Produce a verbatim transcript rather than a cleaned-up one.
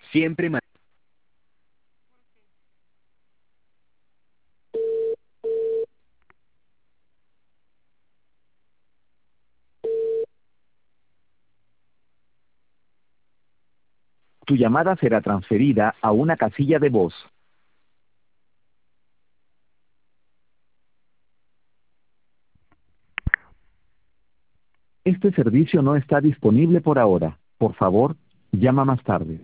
Siempre ma- Tu llamada será transferida a una casilla de voz. Este servicio no está disponible por ahora. Por favor, llama más tarde.